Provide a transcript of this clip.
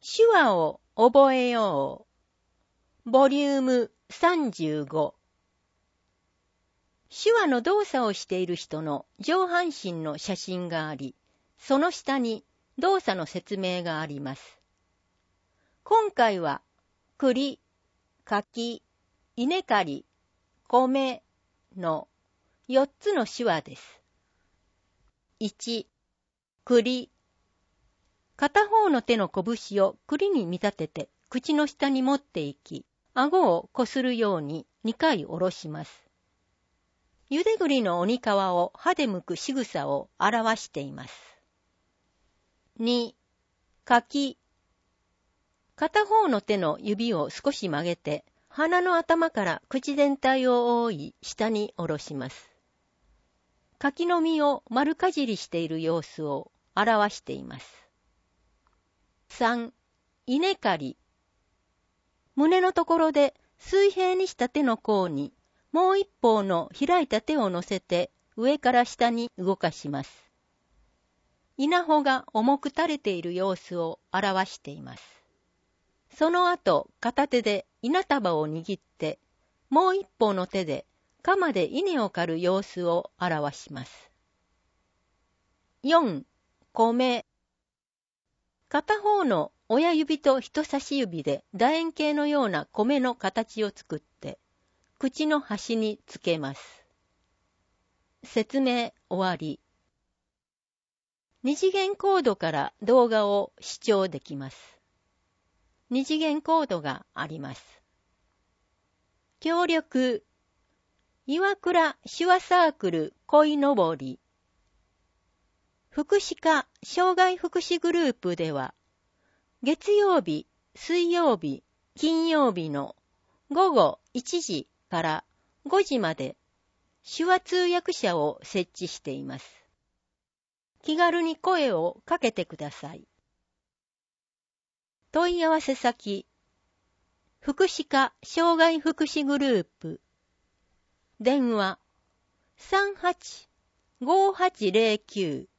手話を覚えよう。ボリューム35。手話の動作をしている人の上半身の写真があり、その下に動作の説明があります。今回は、栗、柿、稲刈り、米の4つの手話です。1、栗。片方の手の拳を栗に見立てて口の下に持っていき、顎をこするように2回下ろします。ゆで栗の鬼皮を歯で剥く仕草を表しています。2、柿。片方の手の指を少し曲げて、鼻の頭から口全体を覆い下に下ろします。柿の実を丸かじりしている様子を表しています。3、稲刈り。胸のところで水平にした手の甲にもう一方の開いた手を乗せて上から下に動かします。稲穂が重く垂れている様子を表しています。その後、片手で稲束を握って、もう一方の手で鎌で稲を刈る様子を表します。4、米。片方の親指と人差し指で楕円形のような米の形を作って、口の端につけます。説明終わり。二次元コードから動画を視聴できます。二次元コードがあります。協力、岩倉手話サークル鯉のぼり。福祉課障害福祉グループでは、月曜日、水曜日、金曜日の午後1時から5時まで手話通訳者を設置しています。気軽に声をかけてください。問い合わせ先、福祉課障害福祉グループ。電話、38-5809